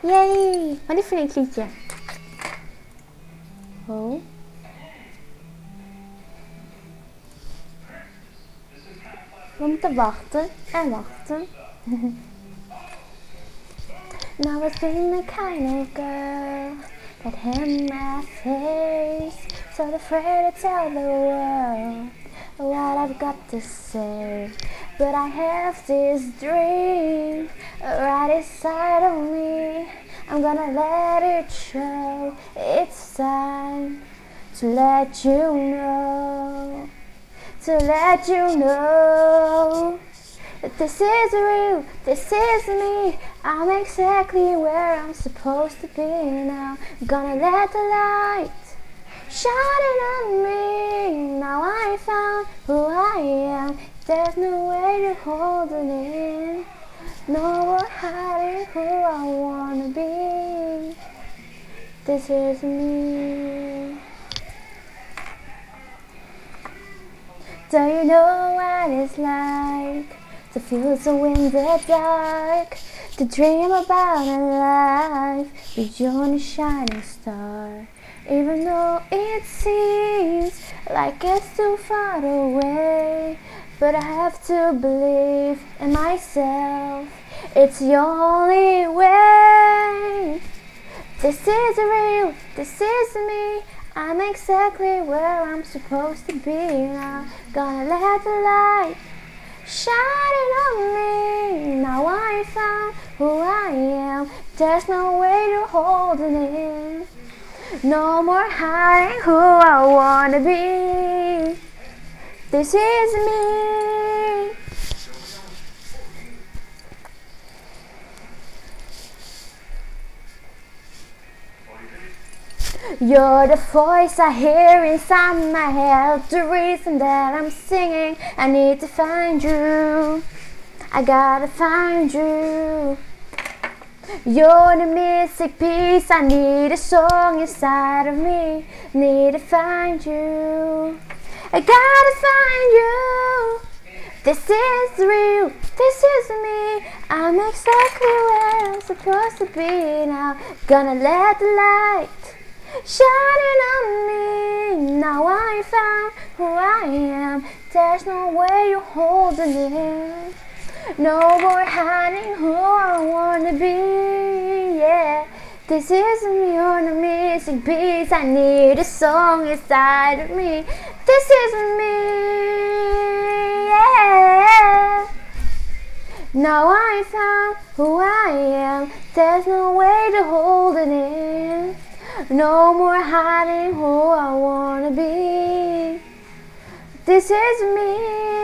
Yay! Wat is voor een liedje? Oh. We moeten wachten en wachten. Now I been the kind of girl that had my face, so afraid to tell the world what I've got to say. But I have this dream right inside of me. I'm gonna let it show. It's time to let you know, to let you know that this is real, this is me. I'm exactly where I'm supposed to be now. I'm gonna let the light shining on me. Now I found who I am. There's no way to hold it in. No more hiding who I wanna be. This is me. Do you know what it's like to feel so in the dark, to dream about a life beyond a shining star? Even though it seems like it's too far away, but I have to believe in myself. It's the only way. This is real, this is me. I'm exactly where I'm supposed to be now. Gonna let the light shining on me. Now I found who I am. There's no way to hold it in. No more hiding who I wanna be. This is me. You're the voice I hear inside my head, the reason that I'm singing. I need to find you, I gotta find you. You're the missing piece, I need a song inside of me. Need to find you, I gotta find you. This is real, this is me. I'm exactly where I'm supposed to be now. Gonna let the light shining on me. Now I found who I am. There's no way you're holding it. No more hiding who I wanna be. Yeah, this is me on a missing piece. I need a song inside of me. This is me. Yeah. Now I found who I am. There's no way to hold it in. No more hiding who I wanna be. This is me.